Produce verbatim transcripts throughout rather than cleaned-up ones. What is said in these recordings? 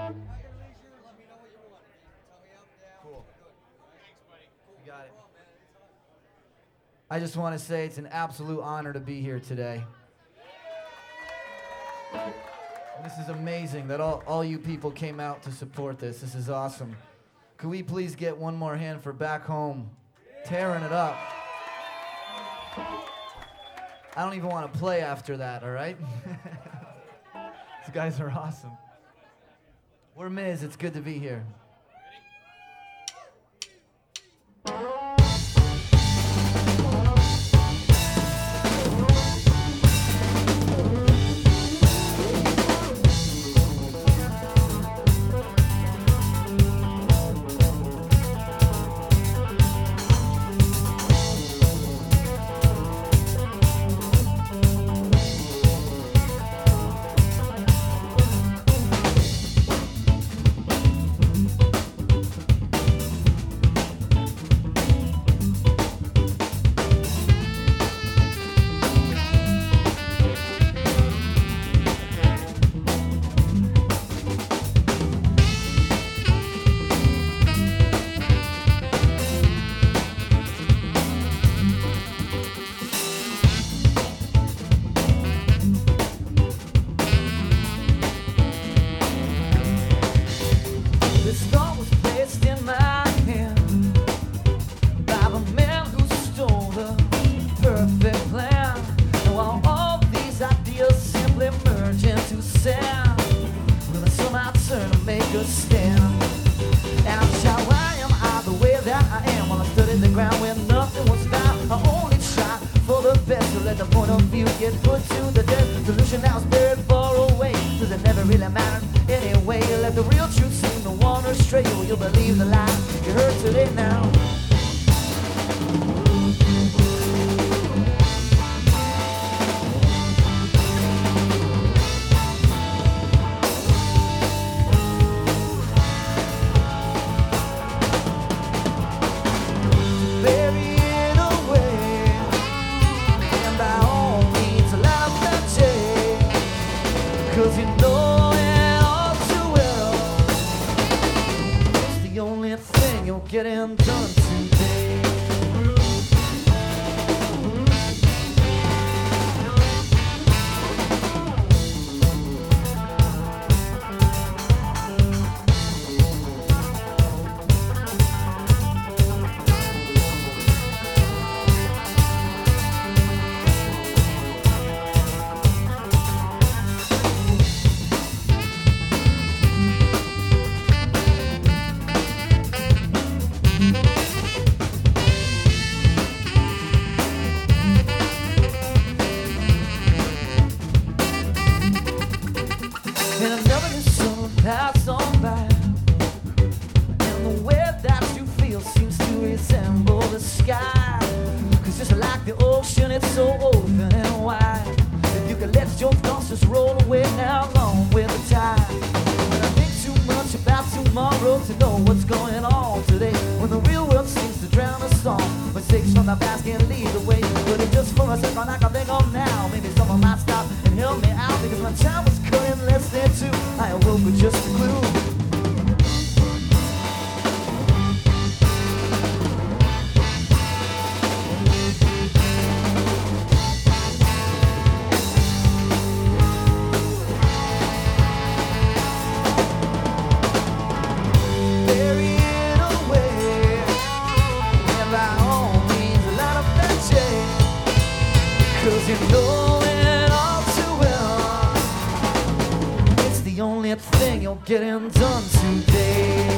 Cool. You got it. I just want to say it's an absolute honor to be here today. And this is amazing that all, all you people came out to support this. This is awesome. Could we please get one more hand for Back Home? Tearing it up. I don't even want to play after that, all right? These guys are awesome. We're Miz. It's good to be here. Getting done today.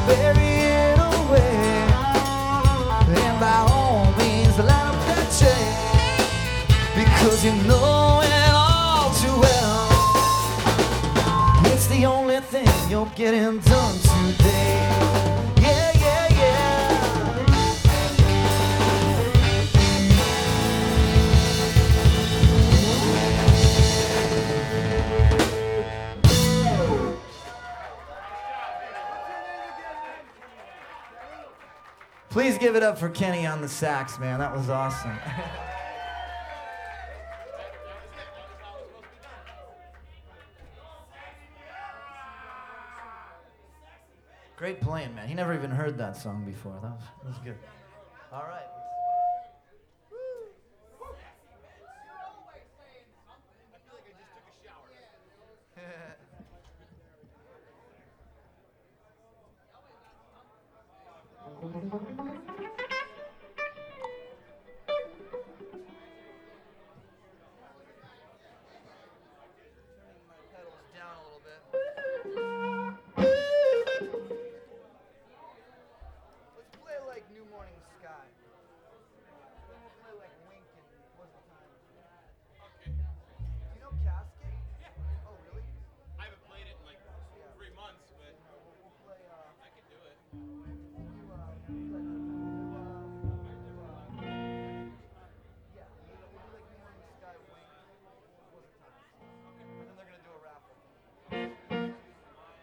bury it away. And by all means, light up that chain, because you know it all too well. It's the only thing you're getting done today. Yeah, yeah, yeah. Please give it up for Kenny on the sax, man. That was awesome. Great playing, man. He never even heard that song before. That was, that was good. All right.